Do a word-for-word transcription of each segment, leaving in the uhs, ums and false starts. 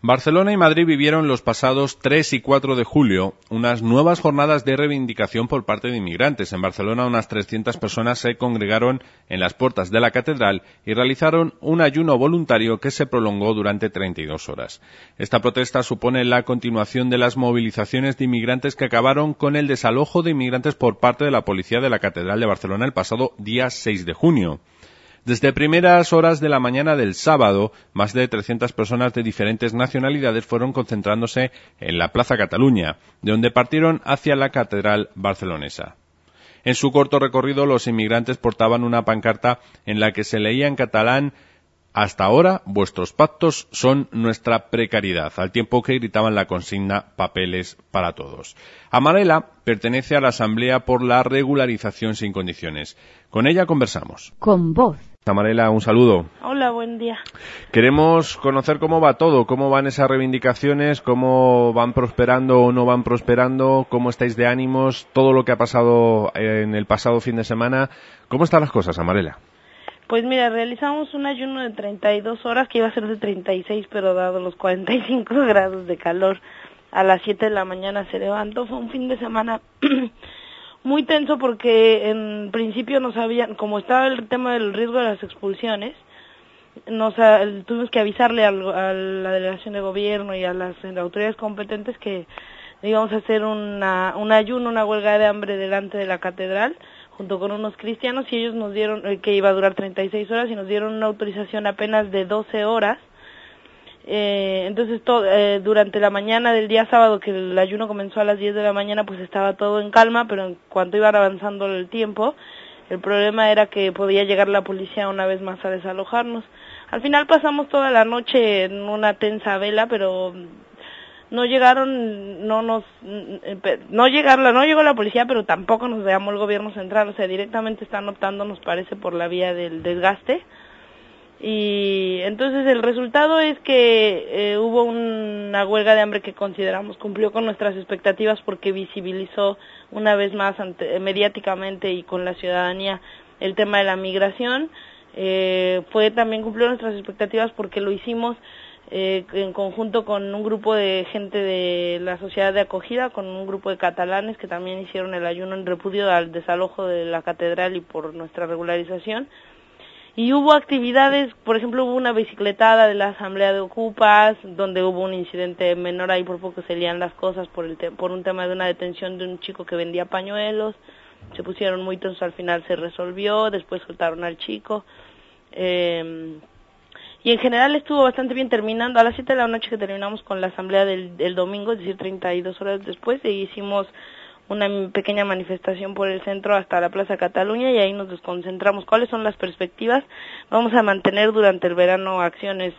Barcelona y Madrid vivieron los pasados tres y cuatro de julio unas nuevas jornadas de reivindicación por parte de inmigrantes. En Barcelona unas trescientas personas se congregaron en las puertas de la catedral y realizaron un ayuno voluntario que se prolongó durante treinta y dos horas. Esta protesta supone la continuación de las movilizaciones de inmigrantes que acabaron con el desalojo de inmigrantes por parte de la policía de la catedral de Barcelona el pasado día seis de junio. Desde primeras horas de la mañana del sábado, más de trescientas personas de diferentes nacionalidades fueron concentrándose en la Plaza Cataluña, de donde partieron hacia la catedral barcelonesa. En su corto recorrido, los inmigrantes portaban una pancarta en la que se leía en catalán: «Hasta ahora, vuestros pactos son nuestra precariedad», al tiempo que gritaban la consigna «Papeles para todos». Amarela pertenece a la Asamblea por la Regularización sin Condiciones. Con ella conversamos. Con voz. Amarela, un saludo. Hola, buen día. Queremos conocer cómo va todo, cómo van esas reivindicaciones, cómo van prosperando o no van prosperando, cómo estáis de ánimos, todo lo que ha pasado en el pasado fin de semana. ¿Cómo están las cosas, Amarela? Pues mira, realizamos un ayuno de treinta y dos horas, que iba a ser de treinta y seis, pero dado los cuarenta y cinco grados de calor, a las siete de la mañana se levantó. Fue un fin de semana muy tenso porque en principio no sabían, como estaba el tema del riesgo de las expulsiones, nos tuvimos que avisarle al, a la delegación de gobierno y a las autoridades competentes que íbamos a hacer una, un ayuno, una huelga de hambre delante de la catedral, junto con unos cristianos, y ellos nos dieron, eh, que iba a durar treinta y seis horas, y nos dieron una autorización apenas de doce horas. Eh, entonces todo, eh, durante la mañana del día sábado, que el ayuno comenzó a las diez de la mañana, pues estaba todo en calma, pero en cuanto iba avanzando el tiempo, el problema era que podía llegar la policía una vez más a desalojarnos. Al final pasamos toda la noche en una tensa vela, pero no llegaron, no nos, no llegaron, no llegó la policía, pero tampoco nos llamó el gobierno central, o sea, directamente están optando, nos parece, por la vía del desgaste. Y entonces el resultado es que eh, hubo una huelga de hambre que consideramos cumplió con nuestras expectativas, porque visibilizó una vez más ante, mediáticamente y con la ciudadanía el tema de la migración. Eh, fue también cumplió nuestras expectativas porque lo hicimos eh, en conjunto con un grupo de gente de la sociedad de acogida, con un grupo de catalanes que también hicieron el ayuno en repudio al desalojo de la catedral y por nuestra regularización. Y hubo actividades, por ejemplo, hubo una bicicletada de la Asamblea de Ocupas, donde hubo un incidente menor, ahí por poco se lían las cosas por el te por un tema de una detención de un chico que vendía pañuelos. Se pusieron muy tensos, al final se resolvió, después soltaron al chico. Eh, y en general estuvo bastante bien. Terminando a las siete de la noche, que terminamos con la asamblea del, del domingo, es decir, treinta y dos horas después, e hicimos una pequeña manifestación por el centro hasta la Plaza Cataluña, y ahí nos desconcentramos. ¿Cuáles son las perspectivas? Vamos a mantener durante el verano acciones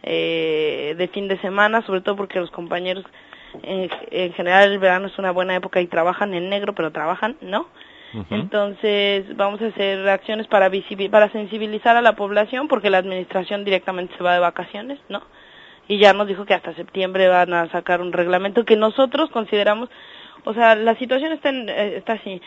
eh, de fin de semana, sobre todo porque los compañeros, en, en general el verano es una buena época y trabajan en negro, pero trabajan, ¿no? Uh-huh. Entonces vamos a hacer acciones para, para sensibilizar a la población, porque la administración directamente se va de vacaciones, ¿no? Y ya nos dijo que hasta septiembre van a sacar un reglamento que nosotros consideramos. O sea, la situación está, en, está así.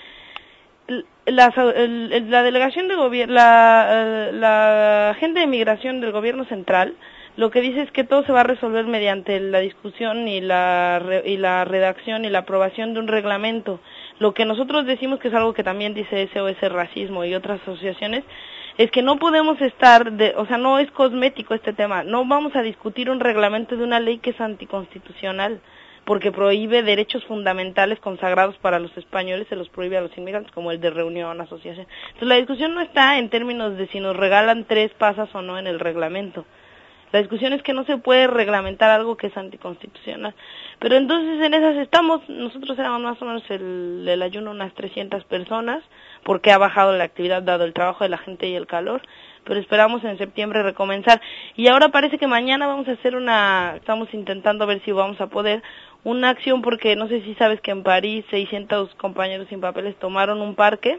La, el, la delegación de gobierno, la, la gente de migración del gobierno central, lo que dice es que todo se va a resolver mediante la discusión y la, y la redacción y la aprobación de un reglamento. Lo que nosotros decimos, que es algo que también dice S O S Racismo y otras asociaciones, es que no podemos estar, de, o sea, no es cosmético este tema. No vamos a discutir un reglamento de una ley que es anticonstitucional, porque prohíbe derechos fundamentales consagrados para los españoles, se los prohíbe a los inmigrantes, como el de reunión, asociación. Entonces la discusión no está en términos de si nos regalan tres pasas o no en el reglamento. La discusión es que no se puede reglamentar algo que es anticonstitucional. Pero entonces en esas estamos. Nosotros éramos más o menos el, el ayuno unas trescientas personas, porque ha bajado la actividad dado el trabajo de la gente y el calor, pero esperamos en septiembre recomenzar. Y ahora parece que mañana vamos a hacer una, estamos intentando ver si vamos a poder, una acción, porque no sé si sabes que en París seiscientos compañeros sin papeles tomaron un parque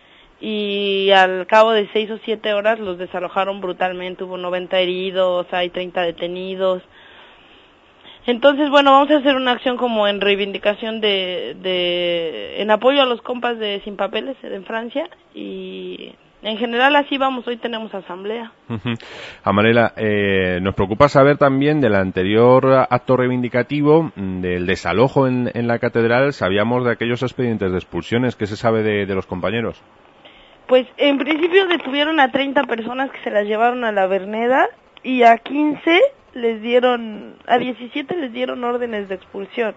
y al cabo de seis o siete horas los desalojaron brutalmente. Hubo noventa heridos, hay treinta detenidos. Entonces, bueno, vamos a hacer una acción como en reivindicación de, de en apoyo a los compas de sin papeles en Francia, y En general así vamos, hoy tenemos asamblea. Uh-huh. Amarela, eh, nos preocupa saber también del anterior acto reivindicativo, del desalojo en, en la catedral. Sabíamos de aquellos expedientes de expulsiones. ¿Qué se sabe de, de los compañeros? Pues en principio detuvieron a treinta personas que se las llevaron a la Verneda y a quince les dieron, a diecisiete les dieron órdenes de expulsión,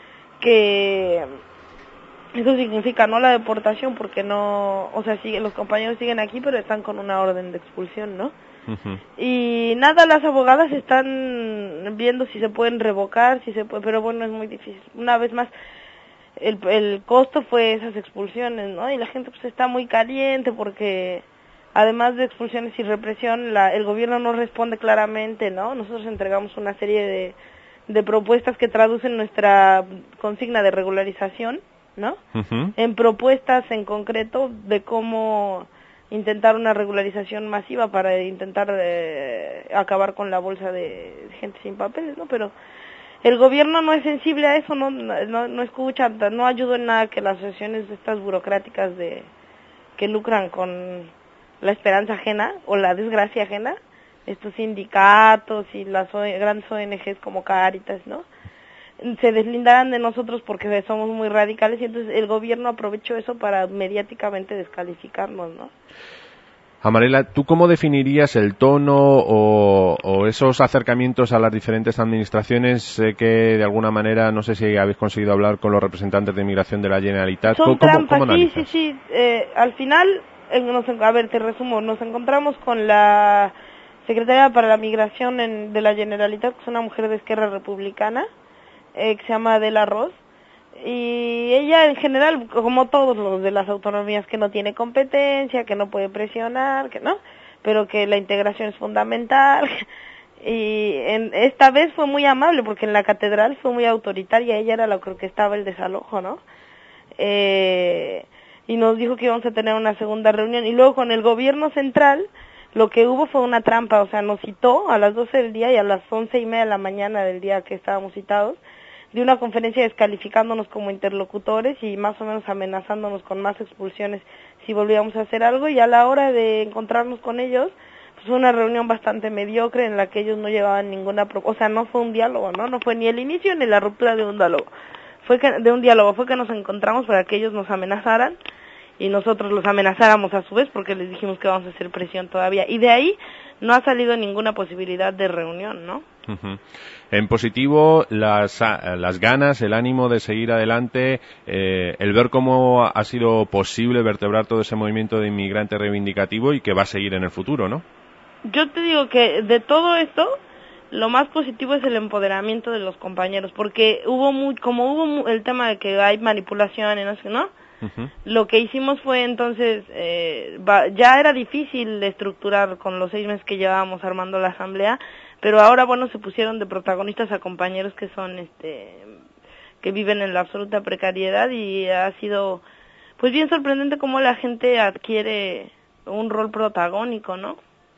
que eso significa no la deportación porque no, o sea, sigue, los compañeros siguen aquí pero están con una orden de expulsión, ¿no? Uh-huh. Y nada, las abogadas están viendo si se pueden revocar, si se puede, pero bueno, es muy difícil. Una vez más, el, el costo fue esas expulsiones, ¿no? Y la gente pues está muy caliente porque además de expulsiones y represión, la, el gobierno no responde claramente, ¿no? Nosotros entregamos una serie de, de propuestas que traducen nuestra consigna de regularización, ¿no? Uh-huh. En propuestas en concreto de cómo intentar una regularización masiva para intentar eh, acabar con la bolsa de gente sin papeles, ¿no? Pero el gobierno no es sensible a eso, no no, no escucha, no ayuda en nada que las asociaciones estas burocráticas de que lucran con la esperanza ajena o la desgracia ajena, estos sindicatos y las o, grandes O N Ges como Cáritas, ¿no? Se deslindaran de nosotros porque somos muy radicales y entonces el gobierno aprovechó eso para mediáticamente descalificarnos, ¿no? Amarela, ¿tú cómo definirías el tono o, o esos acercamientos a las diferentes administraciones? Sé que de alguna manera, no sé si habéis conseguido hablar con los representantes de inmigración de la Generalitat. Son ¿Cómo, trampas, cómo sí, sí, sí. Eh, al final, eh, nos, a ver, te resumo, nos encontramos con la secretaria para la migración en, de la Generalitat, que es una mujer de Esquerra Republicana, eh, que se llama Adela Ros, y ella en general, como todos los de las autonomías, que no tiene competencia, que no puede presionar, que no, pero que la integración es fundamental, y en, esta vez fue muy amable, porque en la catedral fue muy autoritaria, ella era la que orquestaba el desalojo, ¿no? Eh, y nos dijo que íbamos a tener una segunda reunión, y luego con el gobierno central, lo que hubo fue una trampa, o sea, nos citó a las doce del día y a las once y media de la mañana del día que estábamos citados, de una conferencia descalificándonos como interlocutores y más o menos amenazándonos con más expulsiones si volvíamos a hacer algo, y a la hora de encontrarnos con ellos, pues fue una reunión bastante mediocre en la que ellos no llevaban ninguna propuesta, o sea, no fue un diálogo, ¿no? No fue ni el inicio ni la ruptura de un diálogo, fue que, de un diálogo, fue que nos encontramos para que ellos nos amenazaran y nosotros los amenazáramos a su vez porque les dijimos que vamos a hacer presión todavía, y de ahí no ha salido ninguna posibilidad de reunión, ¿no? Uh-huh. En positivo, las, las ganas, el ánimo de seguir adelante, eh, el ver cómo ha sido posible vertebrar todo ese movimiento de inmigrante reivindicativo y que va a seguir en el futuro, ¿no? Yo te digo que de todo esto, lo más positivo es el empoderamiento de los compañeros, porque hubo muy, como hubo el tema de que hay manipulación y no sé, ¿no? Uh-huh. Lo que hicimos fue entonces, eh, va, ya era difícil de estructurar con los seis meses que llevábamos armando la asamblea, pero ahora, bueno, se pusieron de protagonistas a compañeros que son, este, que viven en la absoluta precariedad, y ha sido, pues, bien sorprendente cómo la gente adquiere un rol protagónico, ¿no?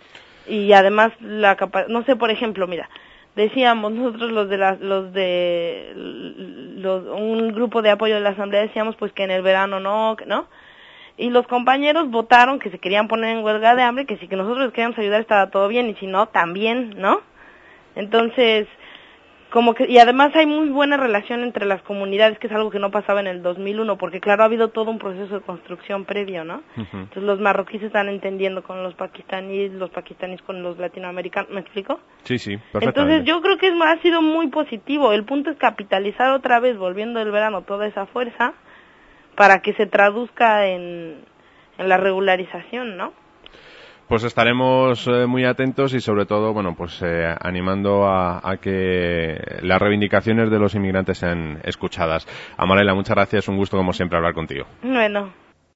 Y además, la capa- no sé, por ejemplo, mira, decíamos nosotros los de la, los de los, un grupo de apoyo de la asamblea, decíamos pues que en el verano no, que no, y los compañeros votaron que se querían poner en huelga de hambre, que si que nosotros les queríamos ayudar estaba todo bien, y si no, también, ¿no? Entonces, como que, y además hay muy buena relación entre las comunidades, que es algo que no pasaba en el dos mil uno, porque claro, ha habido todo un proceso de construcción previo, ¿no? Uh-huh. Entonces los marroquíes están entendiendo con los pakistaníes, los pakistaníes con los latinoamericanos, ¿me explico? Sí, sí, perfectamente. Entonces yo creo que es, ha sido muy positivo, el punto es capitalizar otra vez, volviendo del verano, toda esa fuerza, para que se traduzca en, en la regularización, ¿no? Pues estaremos eh, muy atentos y sobre todo, bueno, pues eh, animando a, a que las reivindicaciones de los inmigrantes sean escuchadas. Amarela, muchas gracias, un gusto como siempre hablar contigo. Bueno.